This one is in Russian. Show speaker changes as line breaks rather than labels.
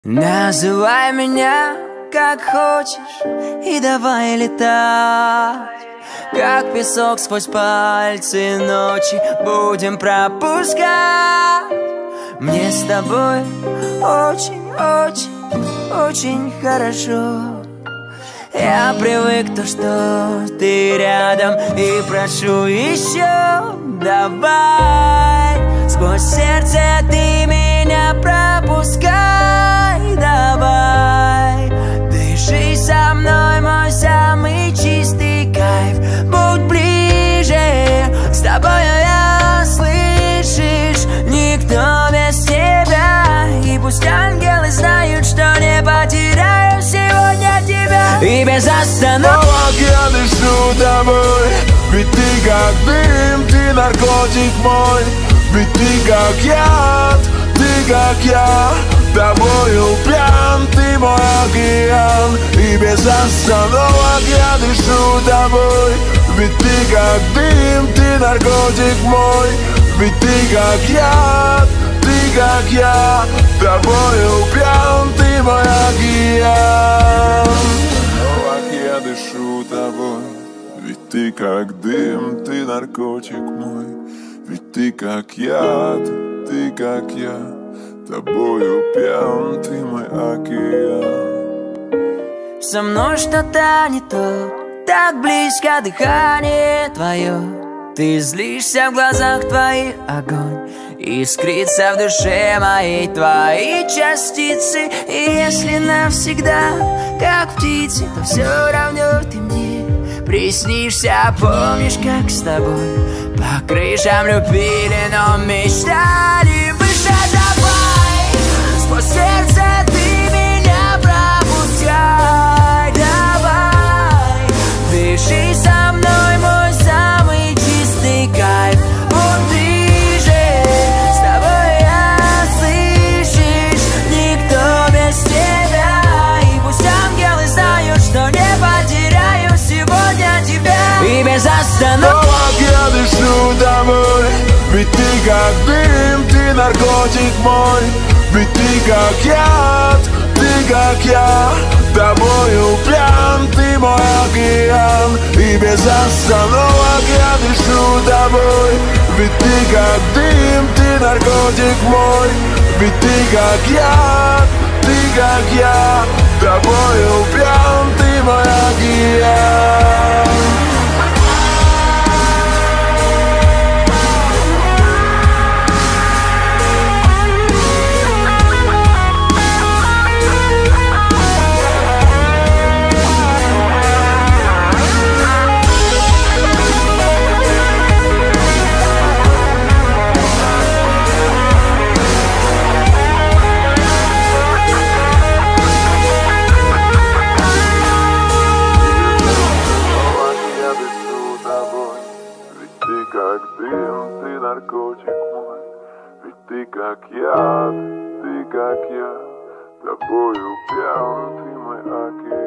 Называй меня как хочешь и давай летать, как песок сквозь пальцы ночи будем пропускать. Мне с тобой очень хорошо. Я привык то, что ты рядом, и прошу еще. Давай, сквозь сердце ты меня пропускай. Давай, дыши со мной, мой самый чистый кайф. Будь ближе, с тобою я, слышишь, никто без тебя. И пусть ангелы знают, что не потеряю сегодня тебя. И без остановок
я дышу тобой, ведь ты как дым, ты наркотик мой. Ведь ты как яд, ты как я, тобою пьян, ты мой океан. И без остановок я дышу тобой, ведь ты как дым, ты наркотик мой. Ведь ты как яд, ты как я, тобою пьян, ты мой океан. Я дышу тобой, ведь ты как дым, ты наркотик мой. Ведь ты как яд, ты как я, тобою пьян, ты мой океан.
Со мной что-то не то, так близко дыхание твое. Ты злишься, в глазах твоих огонь, искрится в душе моей твои частицы. И если навсегда, как птицы, то все равно ты мне приснишься. Помнишь, как с тобой по крышам любили, но мечтали выше. Давай, сквозь сердце ты меня пропускай. Давай, дыши со мной, мой самый чистый кайф. Вот ты же, с тобой я, слышишь, никто без тебя. И пусть ангелы знают, что не потеряю сегодня тебя. И без остановок
я дышу тобой, ведь ты как дым, ты наркотик мой. Ведь ты как яд, ты как я, тобою пьян, ты мой океан. И без остановок я дышу тобой, ведь ты как дым, ты наркотик мой. Ведь ты как яд, ты как я, тобою пьян, ты мой океан. Как дым, ты наркотик мой. Ведь ты как яд, ты как я, тобою пьян, ты мой океан.